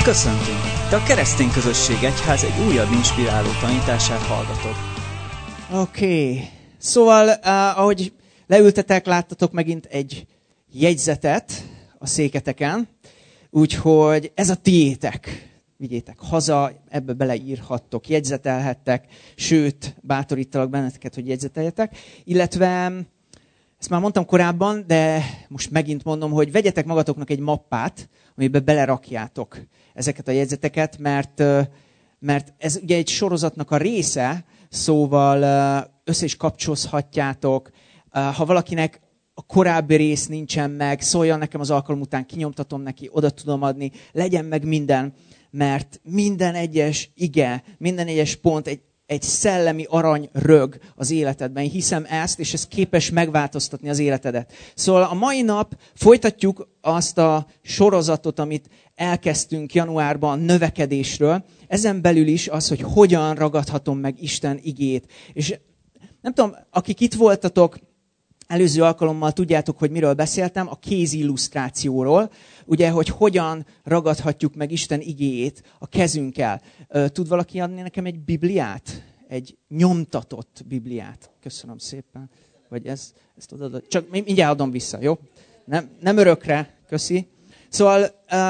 Köszöntünk! Te a Keresztény Közösség Egyház egy újabb inspiráló tanítását hallgatod. Oké. Szóval, ahogy leültetek, láttatok megint egy jegyzetet a széketeken, úgyhogy ez a tiétek. Vigyétek haza, ebbe beleírhattok, jegyzetelhettek, sőt, bátorítalak benneteket, hogy jegyzeteljetek. Illetve, ezt már mondtam korábban, de most megint mondom, hogy vegyetek magatoknak egy mappát, amiben belerakjátok ezeket a jegyzeteket, mert ez ugye egy sorozatnak a része, szóval össze is kapcsolhatjátok. Ha valakinek a korábbi rész nincsen meg, szóljon nekem az alkalom után, kinyomtatom neki, oda tudom adni, legyen meg minden, mert minden egyes ige, minden egyes pont egy szellemi aranyrög az életedben. Én hiszem ezt, és ez képes megváltoztatni az életedet. Szóval a mai nap folytatjuk azt a sorozatot, amit elkezdtünk januárban növekedésről. Ezen belül is az, hogy hogyan ragadhatom meg Isten igét. És nem tudom, akik itt voltatok előző alkalommal, tudjátok, hogy miről beszéltem, a kézillusztrációról. Ugye, hogy hogyan ragadhatjuk meg Isten igéjét a kezünkkel. Tud valaki adni nekem egy Bibliát? Egy nyomtatott Bibliát. Köszönöm szépen. Vagy ezt odaadod. Csak mindjárt adom vissza, jó? Nem örökre. Köszi. Szóval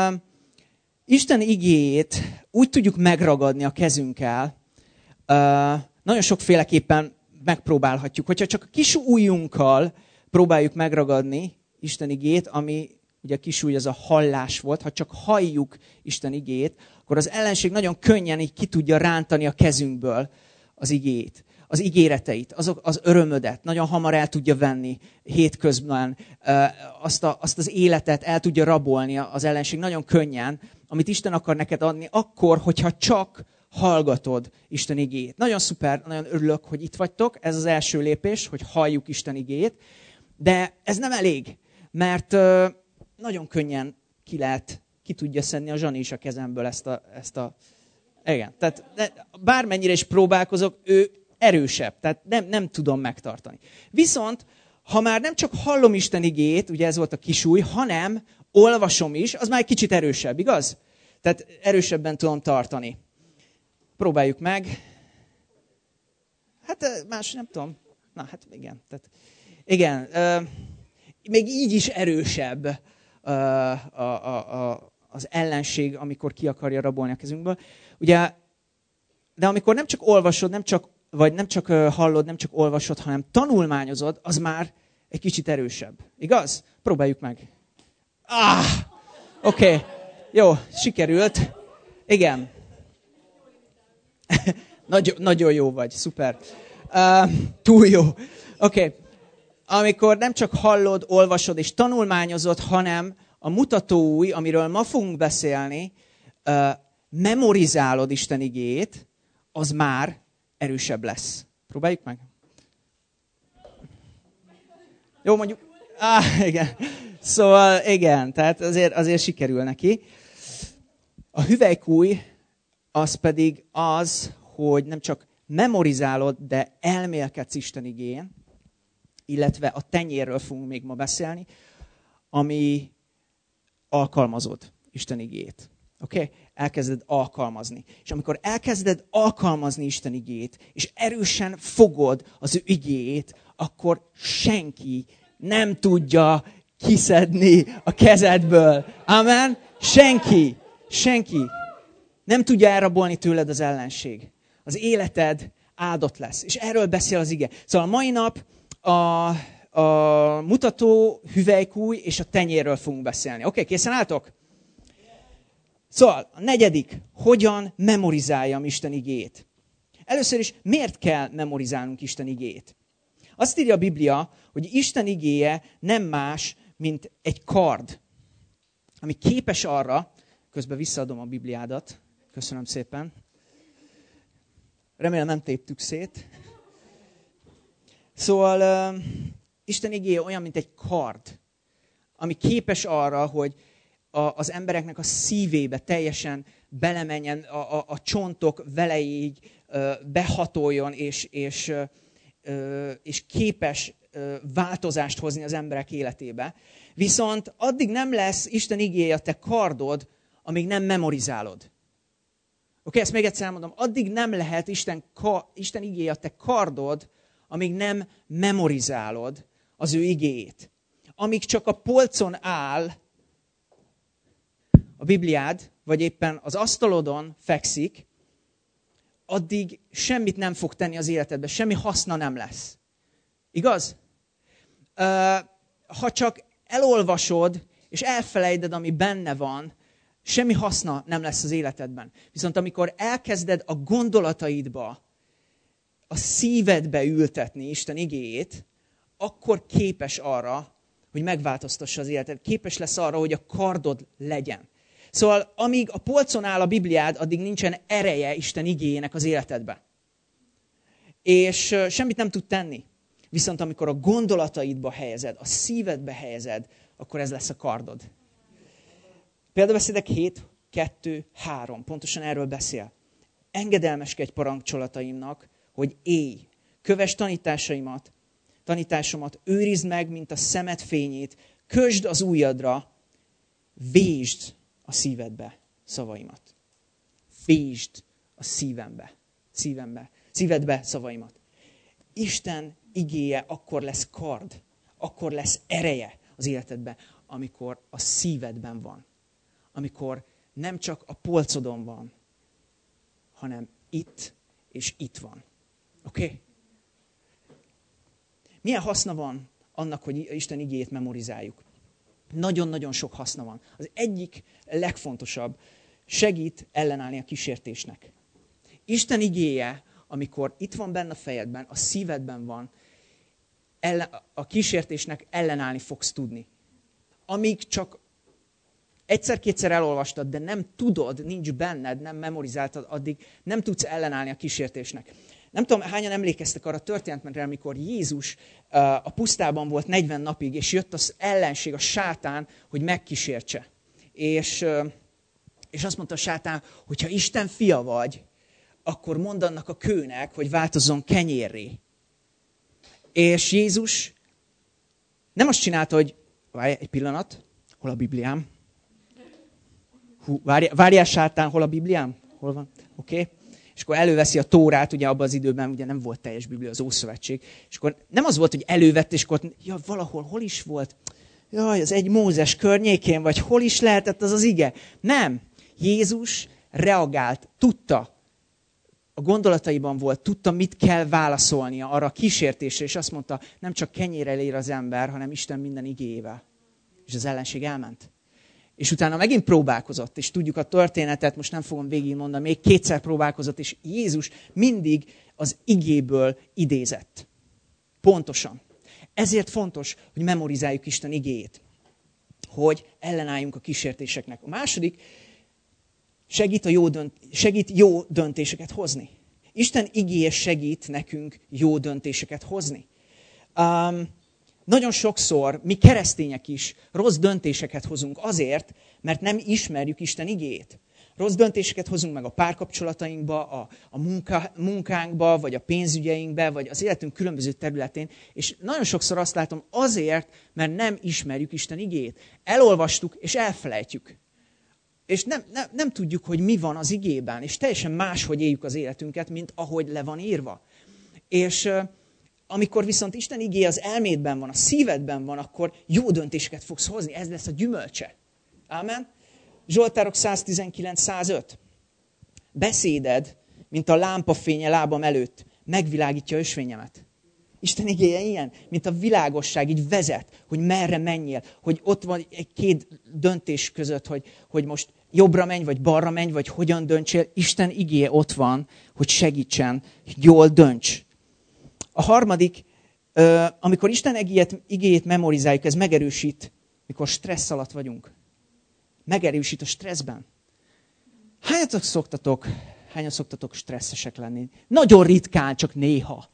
Isten igéjét úgy tudjuk megragadni a kezünkkel, nagyon sokféleképpen megpróbálhatjuk. Hogyha csak a kis ujjunkkal próbáljuk megragadni Isten igéjét, ami ugye a kis ujj az a hallás volt, ha csak halljuk Isten igéjét, akkor az ellenség nagyon könnyen így ki tudja rántani a kezünkből az igéjét, az ígéreteit, az örömödet. Nagyon hamar el tudja venni hétközben, azt az életet el tudja rabolni az ellenség nagyon könnyen, amit Isten akar neked adni, akkor, hogyha csak hallgatod Isten igéjét. Nagyon szuper, nagyon örülök, hogy itt vagytok. Ez az első lépés, hogy halljuk Isten igéjét. De ez nem elég, mert nagyon könnyen ki tudja szedni a Zsani is a kezemből ezt a... Igen, tehát bármennyire is próbálkozok, ő erősebb, tehát nem tudom megtartani. Viszont, ha már nem csak hallom Isten igéjét, ugye ez volt a kisúj, hanem olvasom is, az már egy kicsit erősebb, igaz? Tehát erősebben tudom tartani. Próbáljuk meg. Hát más nem tudom. Na, hát igen. Tehát, igen, még így is erősebb az ellenség, amikor ki akarja rabolni a kezünkből. Ugye, de amikor nem csak olvasod, nem csak hallod, nem csak olvasod, hanem tanulmányozod, az már egy kicsit erősebb. Igaz? Próbáljuk meg. Oké. Jó, sikerült. Igen. Nagyon jó vagy, szuper. Túl jó. Oké. Amikor nem csak hallod, olvasod és tanulmányozod, hanem a mutatóúj, amiről ma fogunk beszélni, memorizálod Isten igéjét, az már erősebb lesz. Próbáljuk meg. Jó, mondjuk. Igen. Szóval igen, tehát azért sikerül neki. A hüvelykúj az pedig az, hogy nem csak memorizálod, de elmélkedsz Isten igéjén, illetve a tenyérről fogunk még ma beszélni, ami alkalmazod Isten igéjét. Oké? Elkezded alkalmazni. És amikor elkezded alkalmazni Isten igéjét, és erősen fogod az ő igéjét, akkor senki nem tudja kiszedni a kezedből. Amen? Senki. Nem tudja elrabolni tőled az ellenség. Az életed áldott lesz. És erről beszél az ige. Szóval a mai nap a mutató, hüvelykúj és a tenyérről fogunk beszélni. Oké, készen álltok? Szóval a negyedik, hogyan memorizáljam Isten igéjét. Először is, miért kell memorizálnunk Isten igéjét? Azt írja a Biblia, hogy Isten igéje nem más, mint egy kard, ami képes arra, közben visszaadom a Bibliádat, köszönöm szépen, remélem nem téptük szét. Szóval Isten igéje olyan, mint egy kard, ami képes arra, hogy az embereknek a szívébe teljesen belemenjen, a csontok veleig behatoljon, és képes változást hozni az emberek életébe. Viszont addig nem lesz Isten igéje a te kardod, amíg nem memorizálod. Oké, ezt még egyszer elmondom. Addig nem lehet Isten igéje a te kardod, amíg nem memorizálod az ő igéjét. Amíg csak a polcon áll a Bibliád, vagy éppen az asztalodon fekszik, addig semmit nem fog tenni az életedben, semmi haszna nem lesz. Igaz? Ha csak elolvasod, és elfelejted, ami benne van, semmi haszna nem lesz az életedben. Viszont amikor elkezded a gondolataidba, a szívedbe ültetni Isten igéjét, akkor képes arra, hogy megváltoztassa az életed. Képes lesz arra, hogy a kardod legyen. Szóval amíg a polcon áll a Bibliád, addig nincsen ereje Isten igéjének az életedben. És semmit nem tud tenni. Viszont amikor a gondolataidba helyezed, a szívedbe helyezed, akkor ez lesz a kardod. Példabeszédek 7:2-3. Pontosan erről beszél. Engedelmeskedj parancsolataimnak, hogy élj. Kövess tanításomat, őrizd meg, mint a szemed fényét, kösd az ujjadra, vésd a szívedbe szavaimat. Vésd a szívedbe szavaimat. Isten igéje akkor lesz kard, akkor lesz ereje az életedben, amikor a szívedben van. Amikor nem csak a polcodon van, hanem itt és itt van. Oké? Milyen haszna van annak, hogy Isten igéjét memorizáljuk? Nagyon-nagyon sok haszna van. Az egyik legfontosabb, segít ellenállni a kísértésnek. Isten igéje, amikor itt van benne a fejedben, a szívedben van, a kísértésnek ellenállni fogsz tudni. Amíg csak egyszer-kétszer elolvastad, de nem tudod, nincs benned, nem memorizáltad, addig nem tudsz ellenállni a kísértésnek. Nem tudom, hányan emlékeztek arra a történetre, amikor Jézus a pusztában volt 40 napig, és jött az ellenség, a sátán, hogy megkísértse. És azt mondta a sátán, hogy ha Isten fia vagy, akkor mondd annak a kőnek, hogy változzon kenyérré. És Jézus nem azt csinálta, hogy várj egy pillanat, hol a Bibliám? Várjál sátán, hol a Bibliám? Hol van? Oké. És akkor előveszi a Tórát, ugye abban az időben ugye nem volt teljes Biblia, az Ószövetség. És akkor nem az volt, hogy elővett, és akkor ja, valahol, hol is volt? Jaj, az 1 Mózes környékén, vagy hol is lehetett az az ige? Nem. Jézus reagált, tudta, a gondolataiban volt, tudta, mit kell válaszolnia arra a kísértésre, és azt mondta, nem csak kenyérrel él az ember, hanem Isten minden igéjével. És az ellenség elment. És utána megint próbálkozott, és tudjuk a történetet, most nem fogom végigmondani, még 2-szer próbálkozott, és Jézus mindig az igéből idézett. Pontosan. Ezért fontos, hogy memorizáljuk Isten igéjét, hogy ellenálljunk a kísértéseknek. A második, segít jó döntéseket hozni. Isten igéje segít nekünk jó döntéseket hozni. Nagyon sokszor mi keresztények is rossz döntéseket hozunk azért, mert nem ismerjük Isten igéjét. Rossz döntéseket hozunk meg a párkapcsolatainkba, a munkánkba, vagy a pénzügyeinkbe, vagy az életünk különböző területén. És nagyon sokszor azt látom azért, mert nem ismerjük Isten igéjét. Elolvastuk, és elfelejtjük. És nem tudjuk, hogy mi van az igében, és teljesen máshogy éljük az életünket, mint ahogy le van írva. És amikor viszont Isten igéje az elmédben van, a szívedben van, akkor jó döntéseket fogsz hozni. Ez lesz a gyümölcse. Ámen? Zsoltárok 119-105. Beszéded, mint a lámpafénye lábam előtt, megvilágítja ösvényemet. Isten igéje ilyen, mint a világosság, így vezet, hogy merre menjél, hogy ott van egy 2 döntés között, hogy most jobbra menj, vagy balra menj, vagy hogyan döntsél. Isten igéje ott van, hogy segítsen, jól dönts. A harmadik, amikor Isten igéjét memorizáljuk, ez megerősít, mikor stressz alatt vagyunk. Megerősít a stresszben. Hányan szoktatok stresszesek lenni? Nagyon ritkán, csak néha.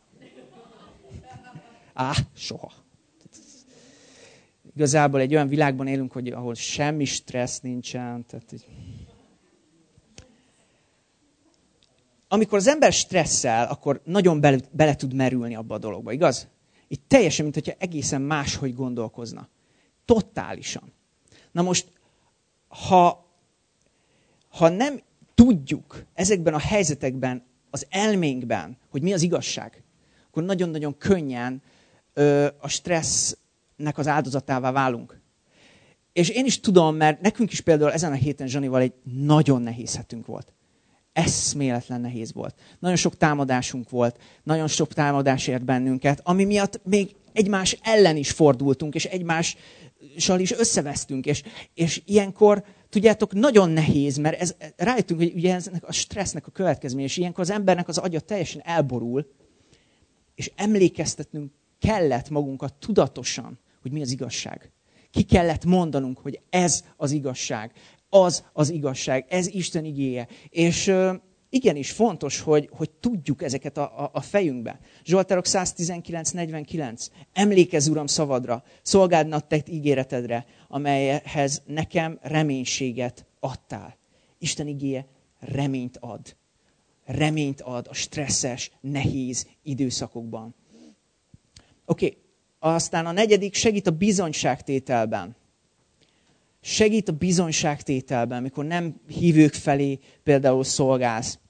Soha. Igazából egy olyan világban élünk, ahol semmi stressz nincsen. Tehát így. Amikor az ember stresszel, akkor nagyon bele tud merülni abba a dologba, igaz? Itt teljesen, mint hogyha egészen máshogy gondolkozna. Totálisan. Na most, ha ha nem tudjuk ezekben a helyzetekben, az elménkben, hogy mi az igazság, akkor nagyon-nagyon könnyen a stressznek az áldozatává válunk. És én is tudom, mert nekünk is például ezen a héten Zsanival egy nagyon nehéz hetünk volt. Eszméletlen nehéz volt. Nagyon sok támadásunk volt, nagyon sok támadás ért bennünket, ami miatt még egymás ellen is fordultunk, és egymással is összevesztünk. És ilyenkor, tudjátok, nagyon nehéz, mert rájöttünk, hogy ugye ennek a stressznek a következménye, és ilyenkor az embernek az agya teljesen elborul, és emlékeztetnünk kellett magunkat tudatosan, hogy mi az igazság. Ki kellett mondanunk, hogy ez az igazság, az igazság, ez Isten igéje. És igenis fontos, hogy tudjuk ezeket a fejünkbe. Zsoltárok 119:49. Emlékezz, Uram, szavadra, szolgáld te ígéretedre, amelyhez nekem reménységet adtál. Isten igéje reményt ad. Reményt ad a stresszes, nehéz időszakokban. Oké. Aztán a negyedik, segít a bizonyságtételben. Segít a bizonyságtételben, mikor nem hívők felé például szolgálsz.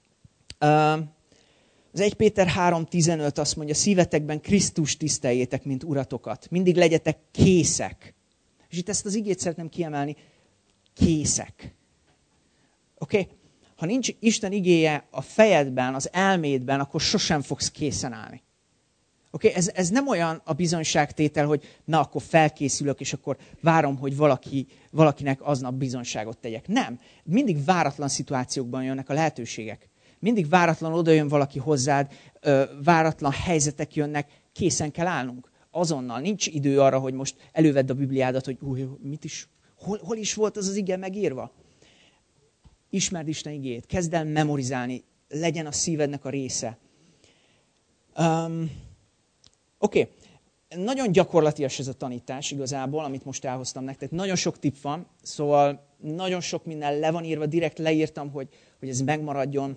Az 1 Péter 3:15 azt mondja, szívetekben Krisztus tiszteljétek, mint uratokat. Mindig legyetek készek. És itt ezt az igét szeretném kiemelni. Készek. Oké? Ha nincs Isten igéje a fejedben, az elmédben, akkor sosem fogsz készen állni. Oké, ez nem olyan a bizonyságtétel, hogy na, akkor felkészülök, és akkor várom, hogy valakinek aznap bizonyságot tegyek. Nem. Mindig váratlan szituációkban jönnek a lehetőségek. Mindig váratlan oda jön valaki hozzád, váratlan helyzetek jönnek, készen kell állnunk. Azonnal. Nincs idő arra, hogy most elővedd a Bibliádat, hogy hol is volt az ige megírva. Ismerd Isten igéjét, kezd el memorizálni, legyen a szívednek a része. Oké. Nagyon gyakorlatias ez a tanítás igazából, amit most elhoztam nektek. Nagyon sok tipp van, szóval nagyon sok minden le van írva, direkt leírtam, hogy ez megmaradjon.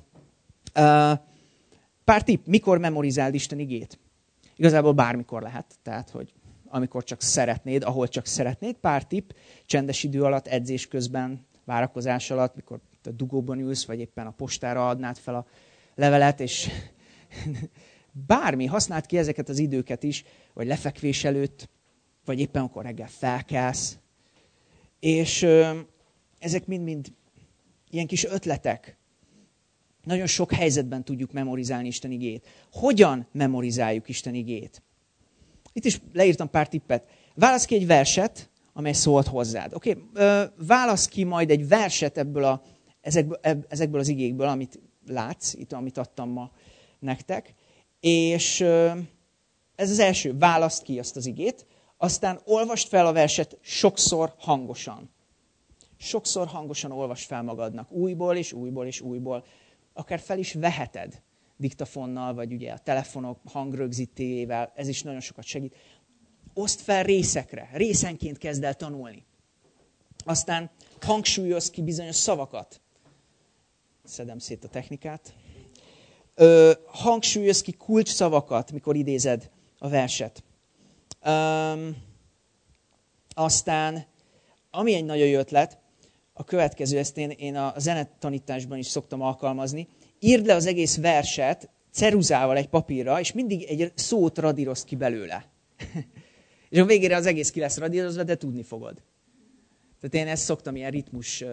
Pár tipp, mikor memorizáld Isten igét? Igazából bármikor lehet, tehát hogy amikor csak szeretnéd, ahol csak szeretnéd. Pár tipp, csendes idő alatt, edzés közben, várakozás alatt, mikor a dugóban ülsz, vagy éppen a postára adnád fel a levelet, és bármi, használd ki ezeket az időket is, vagy lefekvés előtt, vagy éppen akkor reggel felkelsz. És ezek mind-mind ilyen kis ötletek. Nagyon sok helyzetben tudjuk memorizálni Isten igét. Hogyan memorizáljuk Isten igét? Itt is leírtam pár tippet. Válasz ki egy verset, amely szólt hozzád. Oké, válasz ki majd egy verset ezekből az igékből, amit látsz, itt amit adtam ma nektek. És ez az első, választ ki azt az igét, aztán olvasd fel a verset sokszor hangosan. Sokszor hangosan olvasd fel magadnak, újból és újból és újból. Akár fel is veheted diktafonnal, vagy ugye a telefonok hangrögzítével, ez is nagyon sokat segít. Oszd fel részekre, részenként kezd el tanulni. Aztán hangsúlyozz ki bizonyos szavakat. Szedem szét a technikát. Hangsúlyozz ki kulcsszavakat, mikor idézed a verset. Aztán, ami egy nagyon jó ötlet, a következő, ezt én a zenetanításban is szoktam alkalmazni, írd le az egész verset ceruzával egy papírra, és mindig egy szót radírozd ki belőle. És a végére az egész ki lesz radírozva, de tudni fogod. Tehát én ezt szoktam, ilyen ritmus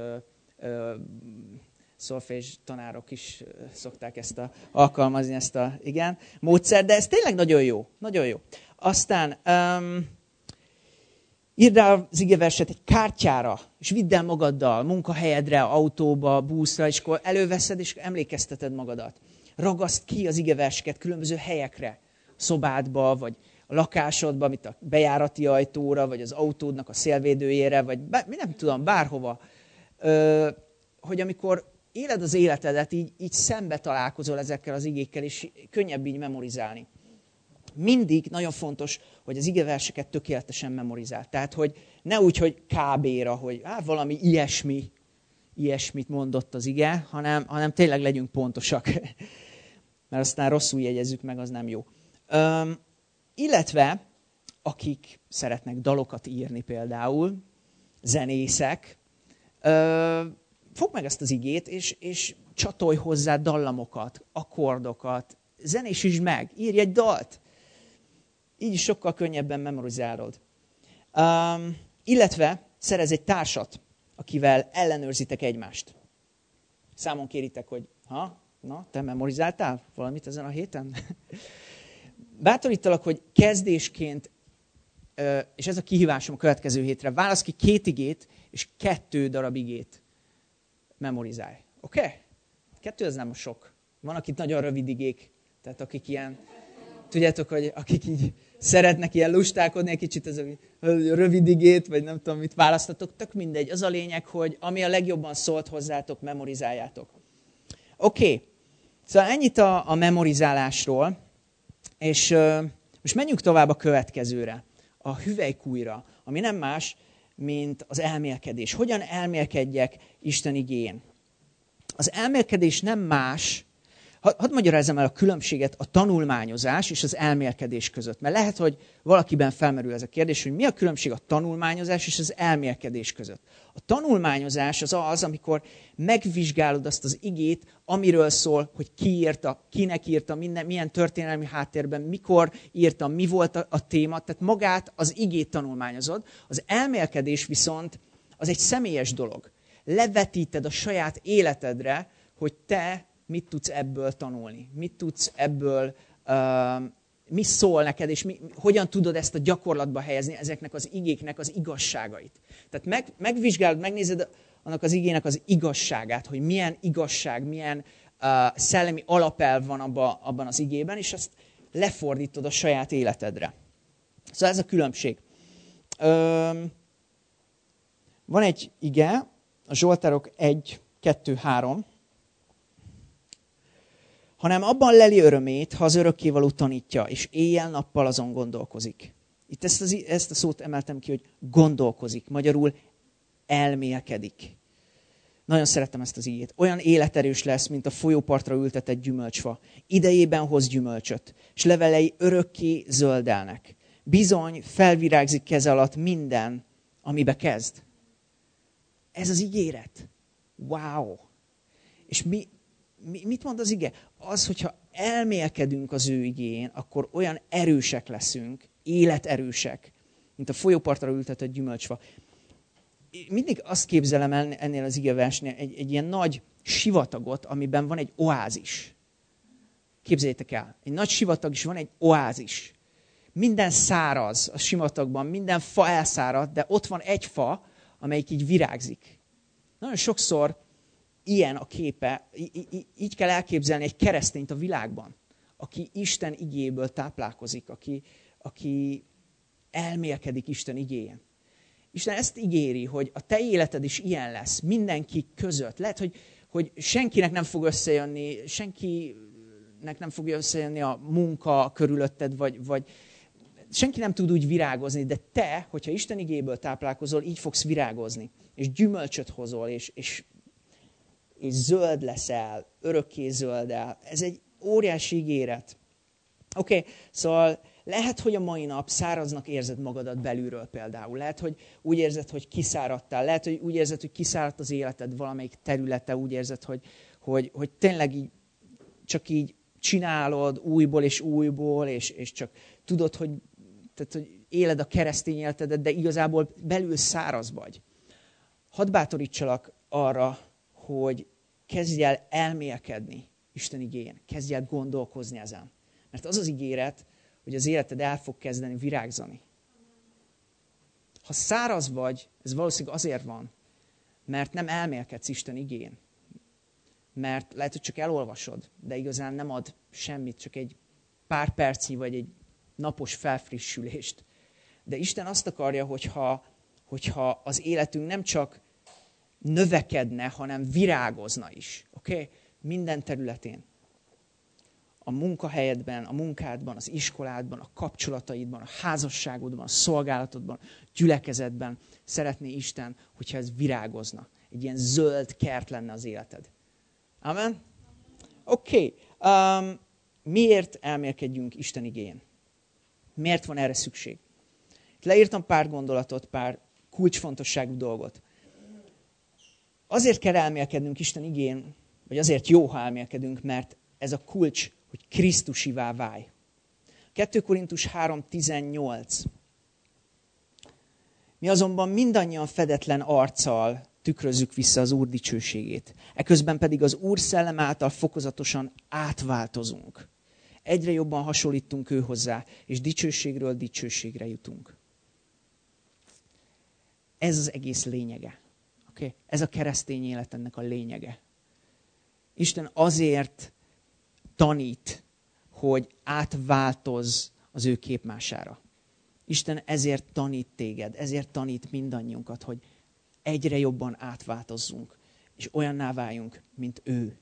szolfés tanárok is szokták alkalmazni ezt a módszer, de ez tényleg nagyon jó. Nagyon jó. Aztán írd el az igeverset egy kártyára, és vidd el magaddal, munkahelyedre, autóba, buszra, és akkor előveszed, és emlékezteted magadat. Ragaszd ki az igeverseket különböző helyekre, szobádba, vagy a lakásodba, mint a bejárati ajtóra, vagy az autódnak a szélvédőjére, vagy nem tudom, bárhova. Hogy amikor éled az életedet, így szembe találkozol ezekkel az igékkel, és könnyebb így memorizálni. Mindig nagyon fontos, hogy az igeverseket tökéletesen memorizál. Tehát, hogy ne úgy, hogy kb-ra, hogy valami ilyesmit mondott az ige, hanem tényleg legyünk pontosak. Mert aztán rosszul jegyezzük meg, az nem jó. Illetve, akik szeretnek dalokat írni például, zenészek, fogd meg ezt az igét, és csatolj hozzá dallamokat, akkordokat, zenésítsd meg, írj egy dalt. Így is sokkal könnyebben memorizálod. Illetve szerez egy társat, akivel ellenőrzitek egymást. Számon kéritek, hogy te memorizáltál valamit ezen a héten? Bátorítalak, hogy kezdésként, és ez a kihívásom a következő hétre, válasz ki 2 igét, és 2 darab igét memorizálj. Oké? 2 az nem sok. Van, akik nagyon rövid igék, tehát akik ilyen, tudjátok, hogy akik így szeretnek ilyen lustálkodni, egy kicsit ez a rövid igét, vagy nem tudom, mit választatok, tök mindegy. Az a lényeg, hogy ami a legjobban szólt hozzátok, memorizáljátok. Oké. Szóval ennyit a memorizálásról, és most menjünk tovább a következőre, a hüvelykújra, ami nem más, mint az elmélkedés. Hogyan elmélkedjek Isten igéjén? Az elmélkedés nem más, hadd magyarázzam el a különbséget a tanulmányozás és az elmélkedés között. Mert lehet, hogy valakiben felmerül ez a kérdés, hogy mi a különbség a tanulmányozás és az elmélkedés között. A tanulmányozás az, amikor megvizsgálod azt az igét, amiről szól, hogy ki írta, kinek írta, milyen történelmi háttérben, mikor írta, mi volt a téma. Tehát magát az igét tanulmányozod. Az elmélkedés viszont az egy személyes dolog. Levetíted a saját életedre, hogy te mit tudsz ebből tanulni, mit tudsz ebből, mi szól neked, és hogyan tudod ezt a gyakorlatba helyezni, ezeknek az igéknek az igazságait. Tehát megvizsgálod, megnézed annak az igének az igazságát, hogy milyen igazság, milyen szellemi alapelv van abban az igében, és azt lefordítod a saját életedre. Szóval ez a különbség. Van egy ige, a Zsoltárok 1, 2, 3, hanem abban leli örömét, ha az örökkévaló tanítja, és éjjel-nappal azon gondolkozik. Itt ezt a szót emeltem ki, hogy gondolkozik, magyarul elmélkedik. Nagyon szeretem ezt az igét. Olyan életerős lesz, mint a folyópartra ültetett gyümölcsfa. Idejében hoz gyümölcsöt, és levelei örökké zöldelnek. Bizony felvirágzik keze alatt minden, amibe kezd. Ez az ígéret. Wow! És mit mond az ige? Az, hogyha elmélkedünk az ő igéjén, akkor olyan erősek leszünk, életerősek, mint a folyópartra ültetett gyümölcsfa. Mindig azt képzelem el ennél az igeversnél, egy ilyen nagy sivatagot, amiben van egy oázis. Képzeljétek el, egy nagy sivatag is van egy oázis. Minden száraz a sivatagban, minden fa elszárad, de ott van egy fa, amelyik így virágzik. Nagyon sokszor ilyen a képe, így kell elképzelni egy keresztényt a világban, aki Isten igéjéből táplálkozik, aki elmélkedik Isten igéjén. Isten ezt ígéri, hogy a te életed is ilyen lesz, mindenki között. Lehet, hogy senkinek nem fog összejönni, senkinek nem fog összejönni a munka körülötted, vagy senki nem tud úgy virágozni, de te, hogyha Isten igéből táplálkozol, így fogsz virágozni, és gyümölcsöt hozol, és zöld leszel, örökké zöldel. Ez egy óriási ígéret. Oké, szóval lehet, hogy a mai nap száraznak érzed magadat belülről például. Lehet, hogy úgy érzed, hogy kiszáradtál. Lehet, hogy úgy érzed, hogy kiszáradt az életed valamelyik területe. Úgy érzed, hogy tényleg csak így csinálod újból és újból, és csak tudod, hogy éled a keresztény életedet, de igazából belül száraz vagy. Hadd bátorítsalak arra, hogy kezdj el elmélkedni Isten igéjén. Kezdj el gondolkozni ezen. Mert az az ígéret, hogy az életed el fog kezdeni virágzani. Ha száraz vagy, ez valószínűleg azért van, mert nem elmélkedsz Isten igéjén. Mert lehet, hogy csak elolvasod, de igazán nem ad semmit, csak egy pár percnyi vagy egy napos felfrissülést. De Isten azt akarja, hogyha az életünk nem csak növekedne, hanem virágozna is. Oké? Minden területén. A munkahelyedben, a munkádban, az iskoládban, a kapcsolataidban, a házasságodban, a szolgálatodban, a gyülekezetben szeretné Isten, hogyha ez virágozna. Egy ilyen zöld kert lenne az életed. Amen? Oké. Miért elmélkedjünk Isten igéjén? Miért van erre szükség? Itt leírtam pár gondolatot, pár kulcsfontosságú dolgot. azért kell elmélkednünk Isten igén, vagy azért jó, ha elmélkedünk, mert ez a kulcs, hogy Krisztusivá válj. 2 Korintus 3:18. Mi azonban mindannyian fedetlen arccal tükrözzük vissza az Úr dicsőségét. Eközben pedig az Úr szellem által fokozatosan átváltozunk. Egyre jobban hasonlítunk ő hozzá, és dicsőségről dicsőségre jutunk. Ez az egész lényege. Okay? Ez a keresztény élet ennek a lényege. Isten azért tanít, hogy átváltozz az ő képmására. Isten ezért tanít téged, ezért tanít mindannyiunkat, hogy egyre jobban átváltozzunk, és olyanná váljunk, mint ő.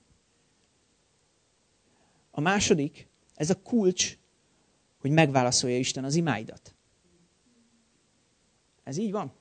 A második, ez a kulcs, hogy megválaszolja Isten az imáidat. Ez így van.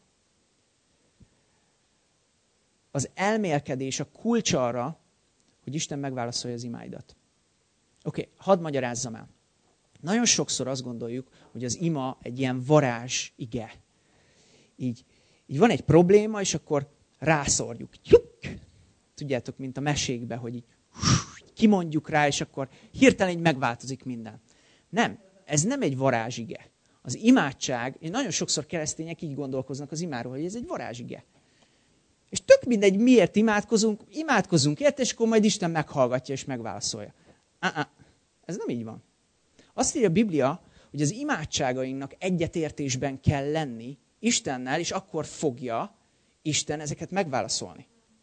Az elmélkedés a kulcs arra, hogy Isten megválaszolja az imáidat. Oké, hadd magyarázzam el. Nagyon sokszor azt gondoljuk, hogy az ima egy ilyen varázs ige. Így van egy probléma, és akkor rászorjuk. Tudjátok, mint a mesékben, hogy így kimondjuk rá, és akkor hirtelen így megváltozik minden. Nem, ez nem egy varázsige. Az imádság, és nagyon sokszor keresztények így gondolkoznak az imáról, hogy ez egy varázsige. És tök mindegy, miért imádkozunk érte, és akkor majd Isten meghallgatja és megválaszolja. Ez nem így van. Azt írja a Biblia, hogy az imádságainknak egyetértésben kell lenni Istennel, és akkor fogja Isten ezeket megválaszolni.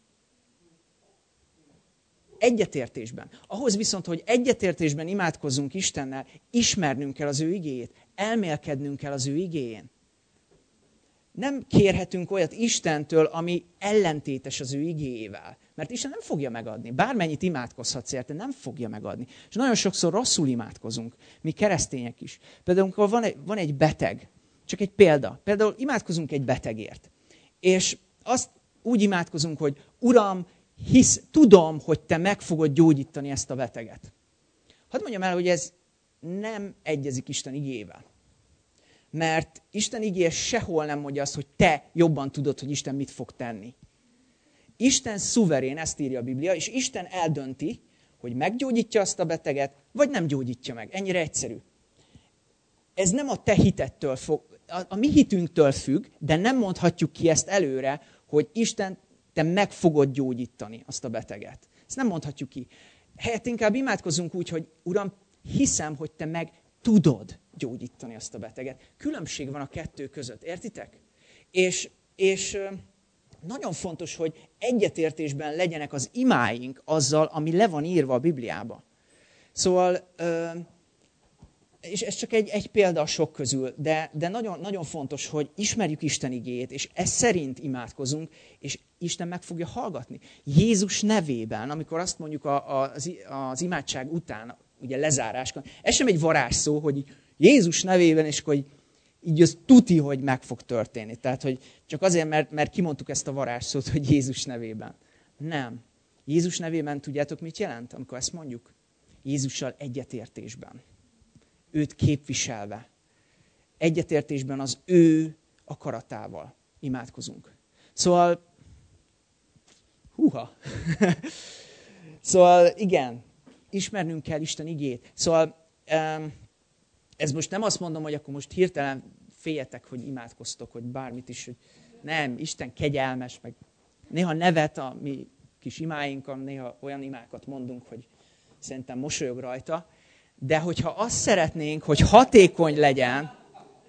Egyetértésben. Ahhoz viszont, hogy egyetértésben imádkozzunk Istennel, ismernünk kell az ő igéjét, elmélkednünk kell az ő igéjén. Nem kérhetünk olyat Istentől, ami ellentétes az ő igéjével. Mert Isten nem fogja megadni. Bármennyit imádkozhatsz érte, nem fogja megadni. És nagyon sokszor rosszul imádkozunk, mi keresztények is. Például, amikor van egy beteg, csak egy példa. Például imádkozunk egy betegért. És azt úgy imádkozunk, hogy Uram, tudom, hogy te meg fogod gyógyítani ezt a beteget. Hadd mondjam el, hogy ez nem egyezik Isten igével. Mert Isten igéje sehol nem mondja azt, hogy te jobban tudod, hogy Isten mit fog tenni. Isten szuverén, ezt írja a Biblia, és Isten eldönti, hogy meggyógyítja azt a beteget, vagy nem gyógyítja meg. Ennyire egyszerű. Ez nem a te hitettől a mi hitünktől függ, de nem mondhatjuk ki ezt előre, hogy Isten, te meg fogod gyógyítani azt a beteget. Ezt nem mondhatjuk ki. Helyett inkább imádkozunk úgy, hogy Uram, hiszem, hogy te meg tudod gyógyítani azt a beteget. Különbség van a kettő között, értitek? És nagyon fontos, hogy egyetértésben legyenek az imáink azzal, ami le van írva a Bibliába. Szóval, és ez csak egy példa a sok közül, de nagyon, nagyon fontos, hogy ismerjük Isten igéjét, és ez szerint imádkozunk, és Isten meg fogja hallgatni. Jézus nevében, amikor azt mondjuk az imádság után, ugye lezáráskor, ez sem egy varázsszó, hogy Jézus nevében, és akkor így az tuti, hogy meg fog történni. Tehát, hogy csak azért, mert kimondtuk ezt a varázsszót, hogy Jézus nevében. Nem. Jézus nevében tudjátok, mit jelent, amikor ezt mondjuk? Jézussal egyetértésben. Őt képviselve. Egyetértésben az ő akaratával imádkozunk. Szóval, szóval igen, ismernünk kell Isten igét. Szóval ez most nem azt mondom, hogy akkor most hirtelen féljetek, hogy imádkoztok, hogy bármit is, hogy nem, Isten kegyelmes, meg néha nevet a mi kis imáinkon, néha olyan imákat mondunk, hogy szerintem mosolyog rajta, de hogyha azt szeretnénk, hogy hatékony legyen,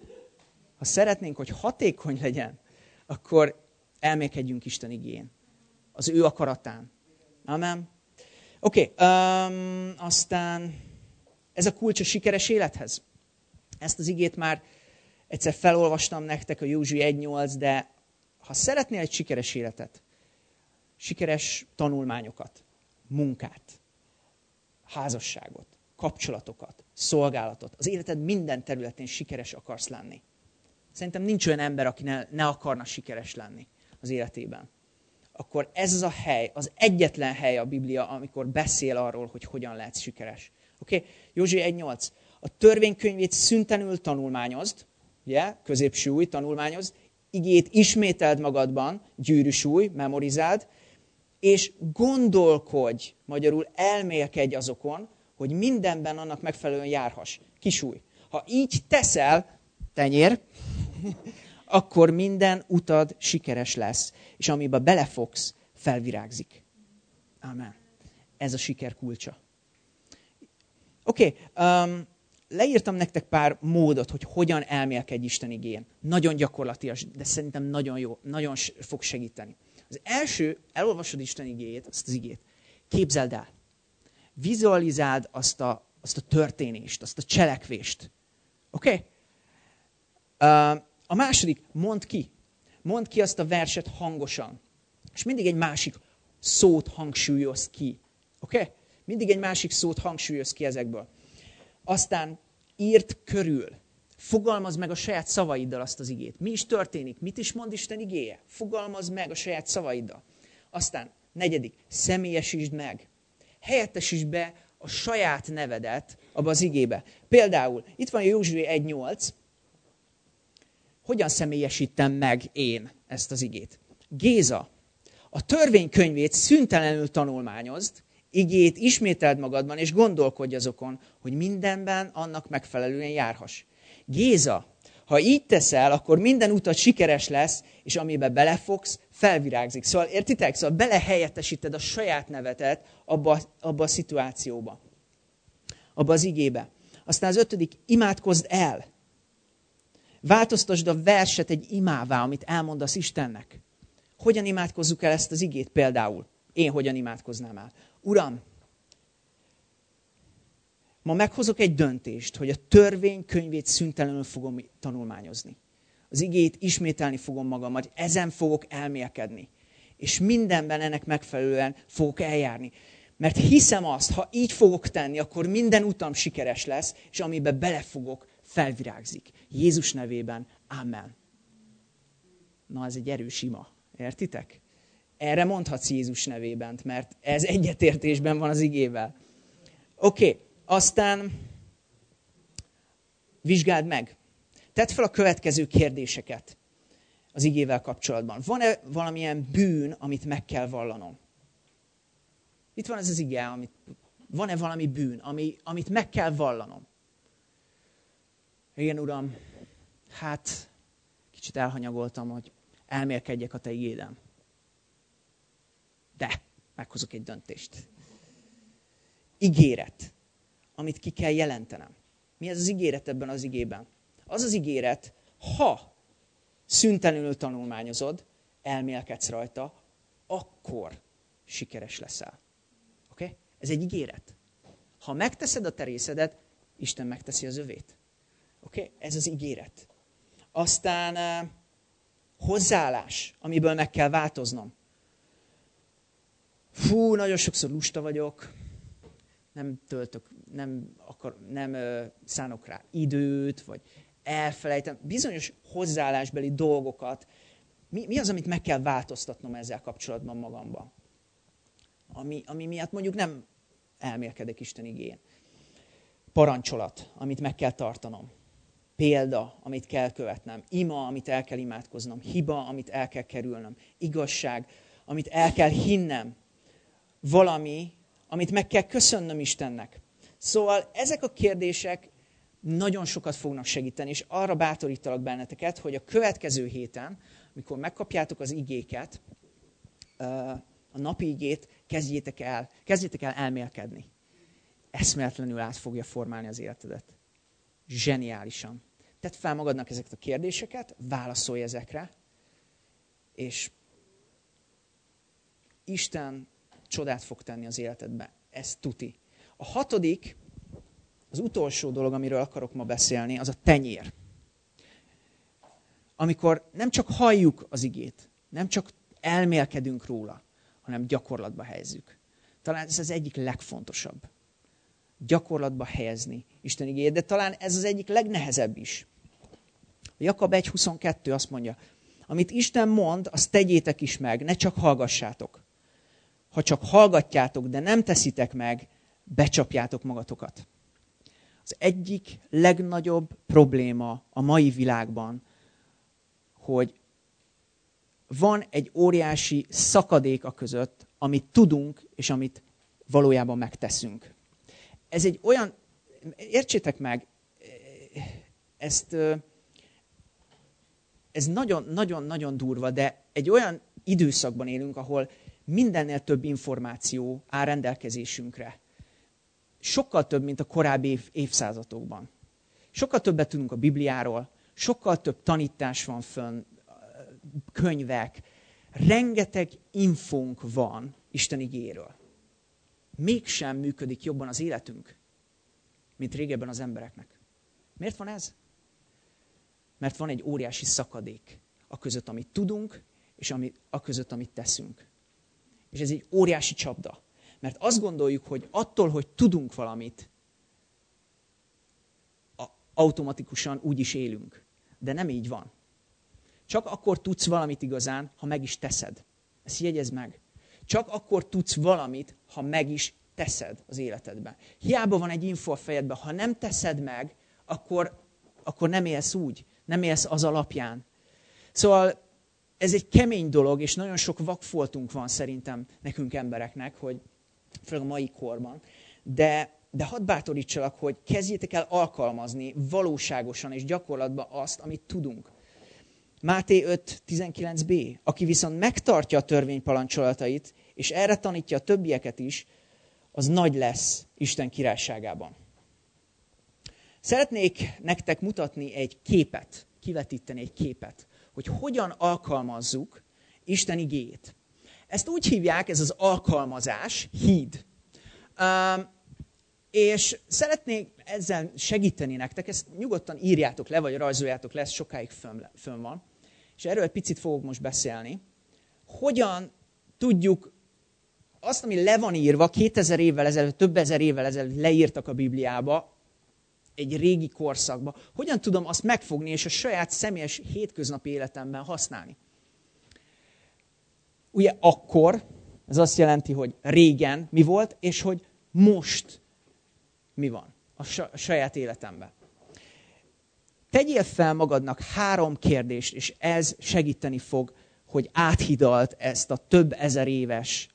akkor elmélkedjünk Isten igén, az ő akaratán. Amen. Oké, aztán ez a kulcs a sikeres élethez. Ezt az igét már egyszer felolvastam nektek, a Józsui 1.8, de ha szeretnél egy sikeres életet, sikeres tanulmányokat, munkát, házasságot, kapcsolatokat, szolgálatot, az életed minden területén sikeres akarsz lenni. Szerintem nincs olyan ember, aki ne akarna sikeres lenni az életében. Akkor ez az a hely, az egyetlen hely a Biblia, amikor beszél arról, hogy hogyan lehetsz sikeres. Oké? Józsui 1.8. A törvénykönyvét szüntelenül tanulmányozd, ugye? Középsúly tanulmányozd, igét ismételd magadban, gyűrűsúly, memorizáld, és gondolkodj, magyarul elmélkedj azokon, hogy mindenben annak megfelelően járhass. Kisúly. Ha így teszel, tenyér, akkor minden utad sikeres lesz, és amiben belefogsz, felvirágzik. Amen. Ez a siker kulcsa. Oké, leírtam nektek pár módot, hogy hogyan elmélkedj Isten igéjén. Nagyon gyakorlatias, de szerintem nagyon jó, nagyon fog segíteni. Az első, elolvasod Isten igéjét, azt az igét. Képzeld el. Vizualizáld azt a történést, azt a cselekvést. Oké? A második, mondd ki. Mondd ki azt a verset hangosan. És mindig egy másik szót hangsúlyoz ki. Oké? Mindig egy másik szót hangsúlyoz ki ezekből. Aztán írd körül. Fogalmazd meg a saját szavaiddal azt az igét. Mi is történik? Mit is mond Isten igéje? Fogalmazd meg a saját szavaiddal. Aztán negyedik, személyesítsd meg. Helyettesítsd be a saját nevedet abba az igébe. Például, itt van Józsué 1.8. Hogyan személyesítem meg én ezt az igét? Géza, a törvénykönyvét szüntelenül tanulmányozd, igét ismételd magadban, és gondolkodj azokon, hogy mindenben annak megfelelően járhass. Géza, ha így teszel, akkor minden utat sikeres lesz, és amiben belefogsz, felvirágzik. Szóval értitek? Szóval belehelyettesíted a saját nevetet abba a szituációba. Abba az igébe. Aztán az 5. imádkozd el. Változtasd a verset egy imává, amit elmondasz Istennek. Hogyan imádkozzuk el ezt az igét például? Én hogyan imádkoznám el? Uram, ma meghozok egy döntést, hogy a törvény könyvét szüntelenül fogom tanulmányozni. Az igét ismételni fogom magamat, ezen fogok elmélkedni. És mindenben ennek megfelelően fogok eljárni. Mert hiszem azt, ha így fogok tenni, akkor minden utam sikeres lesz, és amiben belefogok, felvirágzik. Jézus nevében. Amen. Na, ez egy erős ima. Értitek? Erre mondhatsz Jézus nevében, mert ez egyetértésben van az igével. Oké, aztán vizsgáld meg. Tedd fel a következő kérdéseket az igével kapcsolatban. Van-e valamilyen bűn, amit meg kell vallanom? Itt van ez az ige, van-e valami bűn, amit meg kell vallanom? Igen, Uram, hát kicsit elhanyagoltam, hogy elmélkedjek a Te igéden. De meghozok egy döntést. Ígéret, amit ki kell jelentenem. Mi ez az ígéret ebben az igében? Az az ígéret, ha szüntelenül tanulmányozod, elmélkedsz rajta, akkor sikeres leszel. Oké? Ez egy ígéret. Ha megteszed a te részedet, Isten megteszi az övét. Oké? Ez az ígéret. Aztán hozzáállás, amiből meg kell változnom. Nagyon sokszor lusta vagyok, nem szánok rá időt, vagy elfelejtem. Bizonyos hozzáállásbeli dolgokat, mi az, amit meg kell változtatnom ezzel kapcsolatban magamban? Ami miatt mondjuk nem elmélkedek Isten igéjén. Parancsolat, amit meg kell tartanom. Példa, amit kell követnem. Ima, amit el kell imádkoznom. Hiba, amit el kell kerülnöm. Igazság, amit el kell hinnem. Valami, amit meg kell köszönnöm Istennek. Szóval ezek a kérdések nagyon sokat fognak segíteni, és arra bátorítalak benneteket, hogy a következő héten, amikor megkapjátok az igéket, a napi igét, kezdjétek el elmélkedni. Eszméletlenül át fogja formálni az életedet. Zseniálisan. Tedd fel magadnak ezeket a kérdéseket, válaszolj ezekre, és Isten csodát fog tenni az életedbe. Ez tuti. A 6., az utolsó dolog, amiről akarok ma beszélni, az a tenyér. Amikor nem csak halljuk az igét, nem csak elmélkedünk róla, hanem gyakorlatba helyezzük. Talán ez az egyik legfontosabb. Gyakorlatba helyezni Isten igéjét, de talán ez az egyik legnehezebb is. A Jakab 1.22 azt mondja, amit Isten mond, azt tegyétek is meg, ne csak hallgassátok. Ha csak hallgatjátok, de nem teszitek meg, becsapjátok magatokat. Az egyik legnagyobb probléma a mai világban, hogy van egy óriási szakadék a között, amit tudunk, és amit valójában megteszünk. Ez egy olyan, értsétek meg, ez nagyon-nagyon durva, de egy olyan időszakban élünk, ahol mindennél több információ áll rendelkezésünkre. Sokkal több, mint a korábbi évszázadokban. Sokkal többet tudunk a Bibliáról, sokkal több tanítás van fönn, könyvek, rengeteg infónk van Isten igéről. Mégsem működik jobban az életünk, mint régebben az embereknek. Miért van ez? Mert van egy óriási szakadék a között, amit tudunk, és a között, amit teszünk. És ez egy óriási csapda. Mert azt gondoljuk, hogy attól, hogy tudunk valamit, automatikusan úgy is élünk. De nem így van. Csak akkor tudsz valamit igazán, ha meg is teszed. Ezt jegyezd meg. Csak akkor tudsz valamit, ha meg is teszed az életedben. Hiába van egy info a fejedben, ha nem teszed meg, akkor nem élsz úgy. Nem élsz az alapján. Szóval ez egy kemény dolog, és nagyon sok vakfoltunk van szerintem nekünk embereknek, hogy főleg a mai korban. De hadd bátorítsalak, hogy kezdjétek el alkalmazni valóságosan és gyakorlatban azt, amit tudunk. Máté 5.19b, aki viszont megtartja a törvény parancsolatait, és erre tanítja a többieket is, az nagy lesz Isten királyságában. Szeretnék nektek mutatni egy képet, kivetíteni egy képet, hogy hogyan alkalmazzuk Isten igéjét. Ezt úgy hívják, ez az alkalmazás, híd. És szeretnék ezzel segíteni nektek, ezt nyugodtan írjátok le, vagy rajzoljátok le, ez sokáig fönn van. És erről egy picit fogok most beszélni. Hogyan tudjuk azt, ami le van írva 2000 évvel ezelőtt, több ezer évvel ezelőtt leírtak a Bibliába, egy régi korszakba, hogyan tudom azt megfogni és a saját személyes hétköznapi életemben használni. Ugye akkor, ez azt jelenti, hogy régen mi volt, és hogy most mi van a saját életemben. Tegyél fel magadnak 3 kérdést, és ez segíteni fog, hogy áthidald ezt a több ezer éves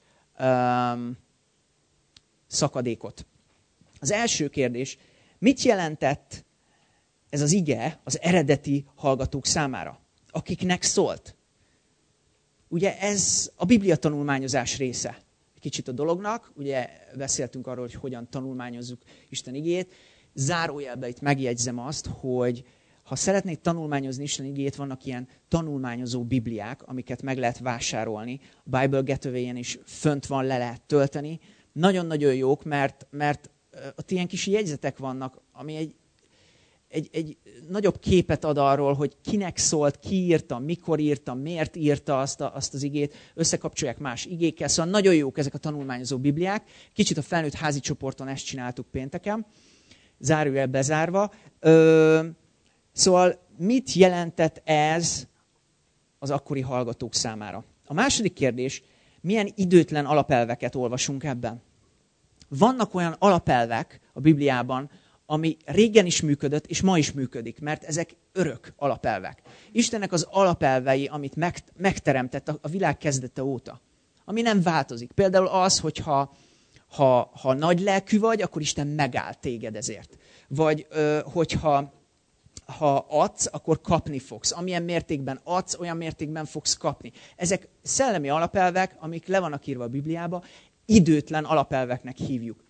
szakadékot. Az első kérdés, mit jelentett ez az ige az eredeti hallgatók számára, akiknek szólt? Ugye ez a Biblia tanulmányozás része. Kicsit a dolognak, ugye beszéltünk arról, hogy hogyan tanulmányozzuk Isten igéjét. Zárójelben itt megjegyzem azt, hogy ha szeretnéd tanulmányozni Isten igéjét, vannak ilyen tanulmányozó bibliák, amiket meg lehet vásárolni. A Bible Gateway-en is fönt van, le lehet tölteni. Nagyon-nagyon jók, mert ott ilyen kis jegyzetek vannak, ami egy nagyobb képet ad arról, hogy kinek szólt, ki írta, mikor írta, miért írta azt az igét, összekapcsolják más igékkel. Szóval nagyon jók ezek a tanulmányozó bibliák. Kicsit a felnőtt házi csoporton ezt csináltuk pénteken, zárójel bezárva. Szóval mit jelentett ez az akkori hallgatók számára? A második kérdés, milyen időtlen alapelveket olvasunk ebben? Vannak olyan alapelvek a Bibliában, ami régen is működött, és ma is működik, mert ezek örök alapelvek. Istennek az alapelvei, amit megteremtett a világ kezdete óta, ami nem változik. Például az, hogy ha nagy lelkű vagy, akkor Isten megáll téged ezért. Vagy hogyha adsz, akkor kapni fogsz. Amilyen mértékben adsz, olyan mértékben fogsz kapni. Ezek szellemi alapelvek, amik le vannak írva a Bibliába, időtlen alapelveknek hívjuk.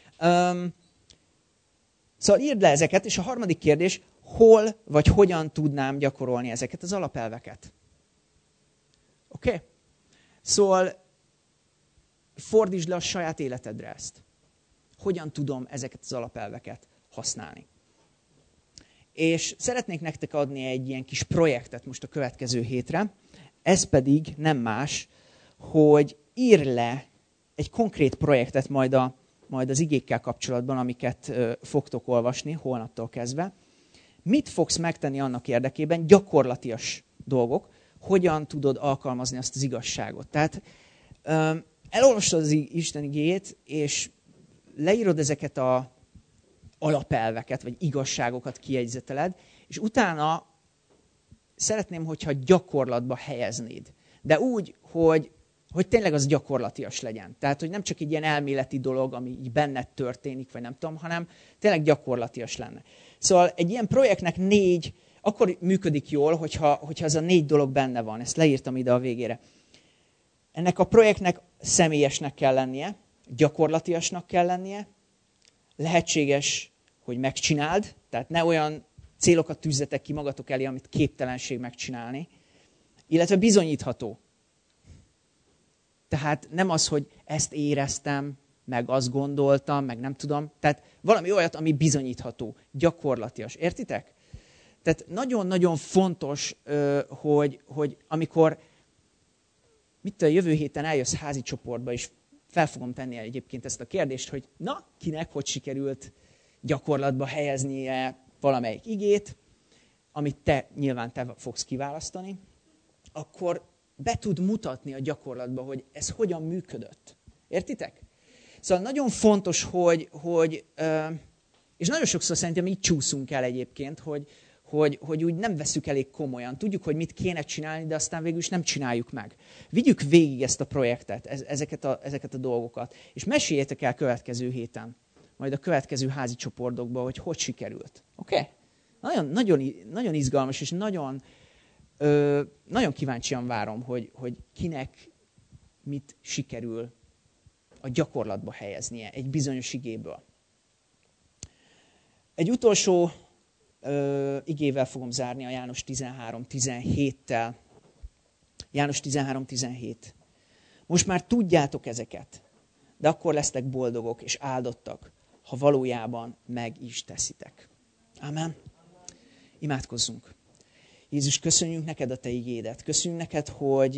Szóval írd le ezeket, és a harmadik kérdés, hol vagy hogyan tudnám gyakorolni ezeket az alapelveket? Oké? Szóval fordítsd le a saját életedre ezt. Hogyan tudom ezeket az alapelveket használni? És szeretnék nektek adni egy ilyen kis projektet most a következő hétre. Ez pedig nem más, hogy írj le egy konkrét projektet majd az igékkel kapcsolatban, amiket fogtok olvasni holnaptól kezdve. Mit fogsz megtenni annak érdekében, gyakorlatias dolgok, hogyan tudod alkalmazni azt az igazságot. Tehát elolvastad az Isten igéjét, és leírod ezeket az alapelveket, vagy igazságokat kijegyzeteled, és utána szeretném, hogyha gyakorlatba helyeznéd. De úgy, hogy tényleg az gyakorlatias legyen. Tehát, hogy nem csak egy ilyen elméleti dolog, ami így benned történik, vagy nem tudom, hanem tényleg gyakorlatias lenne. Szóval egy ilyen projektnek akkor működik jól, hogyha ez a 4 dolog benne van. Ezt leírtam ide a végére. Ennek a projektnek személyesnek kell lennie, gyakorlatiasnak kell lennie, lehetséges, hogy megcsináld, tehát ne olyan célokat tűzzetek ki magatok elé, amit képtelenség megcsinálni, illetve bizonyítható. Tehát nem az, hogy ezt éreztem, meg azt gondoltam, meg nem tudom. Tehát valami olyat, ami bizonyítható, gyakorlatias. Értitek? Tehát nagyon-nagyon fontos, hogy amikor jövő héten eljössz házi csoportba, és fel fogom tenni egyébként ezt a kérdést, hogy kinek hogy sikerült gyakorlatba helyeznie valamelyik igét, amit nyilván te fogsz kiválasztani, akkor be tud mutatni a gyakorlatba, hogy ez hogyan működött. Értitek? Szóval nagyon fontos, hogy és nagyon sokszor szerintem így csúszunk el egyébként, hogy úgy nem veszük elég komolyan. Tudjuk, hogy mit kéne csinálni, de aztán végül is nem csináljuk meg. Vigyük végig ezt a projektet, ezeket a dolgokat, és meséljétek el következő héten, majd a következő házi csoportokban, hogy sikerült. Oké? Nagyon izgalmas, és nagyon kíváncsian várom, hogy kinek mit sikerül a gyakorlatba helyeznie egy bizonyos igéből. Egy utolsó igével fogom zárni, a János 13:17-tel. János 13:17. Most már tudjátok ezeket, de akkor lesztek boldogok és áldottak, ha valójában meg is teszitek. Amen. Imádkozzunk. Jézus, köszönjük neked a te igédet. Köszönjük neked, hogy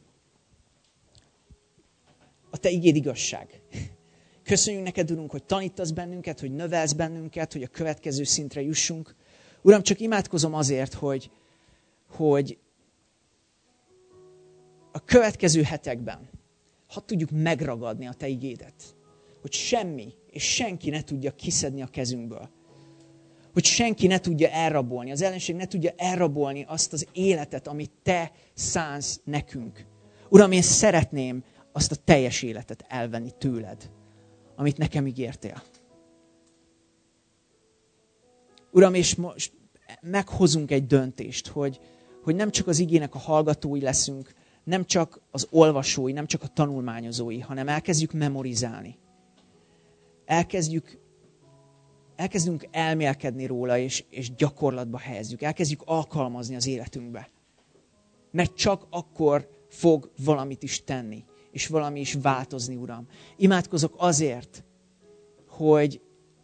a te igéd igazság. Köszönjük neked, Urunk, hogy tanítasz bennünket, hogy növelsz bennünket, hogy a következő szintre jussunk. Uram, csak imádkozom azért, hogy a következő hetekben hadd tudjuk megragadni a te igédet. Hogy semmi és senki ne tudja kiszedni a kezünkből. Hogy senki ne tudja elrabolni, az ellenség ne tudja elrabolni azt az életet, amit te szánsz nekünk. Uram, én szeretném azt a teljes életet elvenni tőled, amit nekem ígértél. Uram, és most meghozunk egy döntést, hogy nem csak az igének a hallgatói leszünk, nem csak az olvasói, nem csak a tanulmányozói, hanem elkezdjük memorizálni. Elkezdünk elmélkedni róla, és gyakorlatba helyezzük. Elkezdjük alkalmazni az életünkbe. Mert csak akkor fog valamit is tenni, és valami is változni, Uram. Imádkozok azért, hogy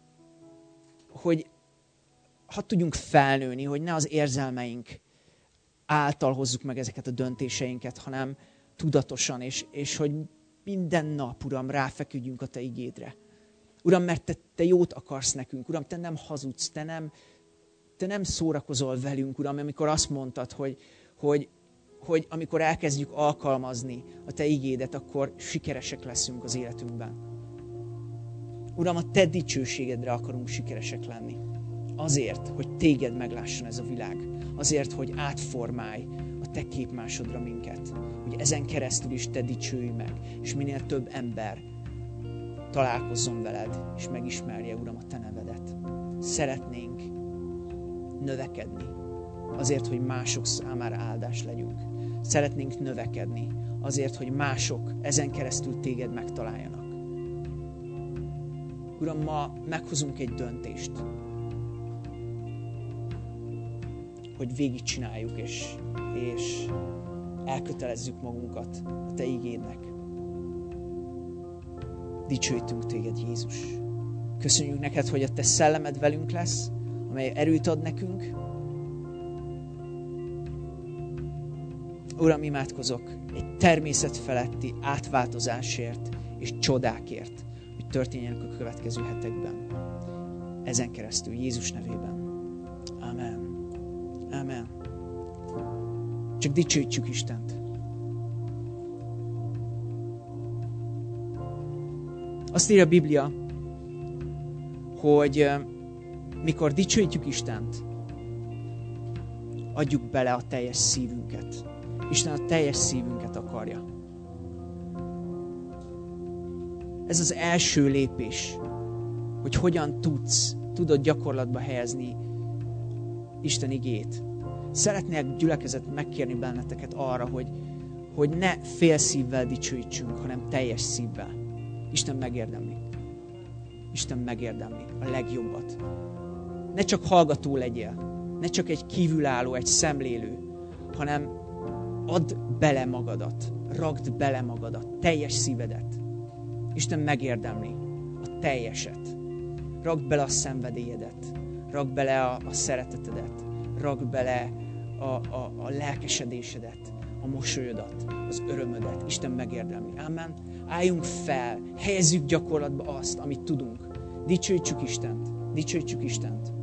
hadd tudjunk felnőni, hogy ne az érzelmeink által hozzuk meg ezeket a döntéseinket, hanem tudatosan, és hogy minden nap, Uram, ráfeküdjünk a te igédre. Uram, mert te jót akarsz nekünk, Uram, te nem hazudsz, te nem szórakozol velünk, Uram, amikor azt mondtad, hogy amikor elkezdjük alkalmazni a te igédet, akkor sikeresek leszünk az életünkben. Uram, a te dicsőségedre akarunk sikeresek lenni. Azért, hogy téged meglásson ez a világ. Azért, hogy átformálj a te képmásodra minket. Hogy ezen keresztül is te dicsőj meg, és minél több ember találkozzon veled, és megismerje, Uram, a te nevedet. Szeretnénk növekedni, azért, hogy mások számára áldás legyünk. Szeretnénk növekedni, azért, hogy mások ezen keresztül téged megtaláljanak. Uram, ma meghozunk egy döntést, hogy végigcsináljuk, és elkötelezzük magunkat a te igédnek. Dicsőítünk téged, Jézus. Köszönjük neked, hogy a te szellemed velünk lesz, amely erőt ad nekünk. Uram, imádkozok egy természet feletti átváltozásért és csodákért, hogy történjenek a következő hetekben. Ezen keresztül, Jézus nevében. Amen. Amen. Csak dicsőítsük Istent. Azt írja a Biblia, hogy mikor dicsőítjük Istent, adjuk bele a teljes szívünket. Isten a teljes szívünket akarja. Ez az első lépés, hogy hogyan tudod gyakorlatba helyezni Isten igét. Szeretnék gyülekezet megkérni benneteket arra, hogy ne fél szívvel dicsőítsünk, hanem teljes szívvel. Isten megérdemli. Isten megérdemli a legjobbat. Ne csak hallgató legyél, ne csak egy kívülálló, egy szemlélő, hanem add bele magadat, ragd bele magadat, teljes szívedet. Isten megérdemli a teljeset. Ragd bele a szenvedélyedet, ragd bele a szeretetedet, ragd bele a lelkesedésedet, a mosolyodat, az örömödet. Isten megérdemli. Ámen. Álljunk fel, helyezzük gyakorlatba azt, amit tudunk. Dicsőítsük Istent. Dicsőítsük Istent.